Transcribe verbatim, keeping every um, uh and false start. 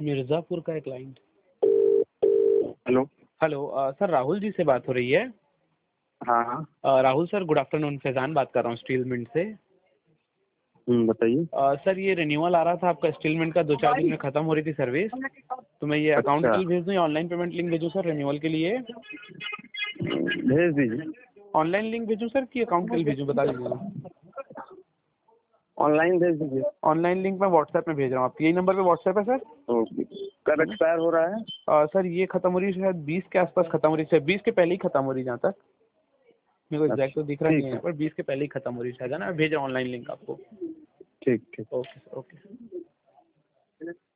मिर्ज़ापुर का है client. Hello. Hello अ, सर राहुल जी से बात हो रही है? हाँ हाँ। अ, Rahul sir good afternoon, Faizan बात कर रहा हूँ स्टील मिंट से। हम्म, बताइए। अ, सर ये रिन्यूअल आ रहा था आपका स्टील मिंट का, दो चार दिन में ख़त्म हो रही थी सर्विस, तो मैं ये अकाउंट अच्छा, डिटेल भेज दूँ या ऑनलाइन पेमेंट लिंक भेजूँ सर रिन्यूअल के लिए? भेज दीजिए। ऑनलाइन लिंक भेजूँ सर कि अकाउंट के लिए भेजूँ, बता दीजिए ना। ऑनलाइन भेज दीजिए। ऑनलाइन लिंक मैं व्हाट्सएप में भेज रहा हूँ, आपके यही नंबर पे व्हाट्सएप है सर? ओके। कब एक्सपायर हो रहा है? अ, सर ये खत्म हो रही है शायद बीस के आसपास खत्म हो रही है, बीस के पहले ही खत्म हो रही है जहाँ तक मेरे को एग्जैक्ट अच्छा, तो दिख रहा नहीं ठीक है, है। पर बीस के पहले ही खत्म हो रही है शायद, है ना? मैं भेज रहा हूँ ऑनलाइन लिंक आपको। ठीक ठीक। Okay sir, okay.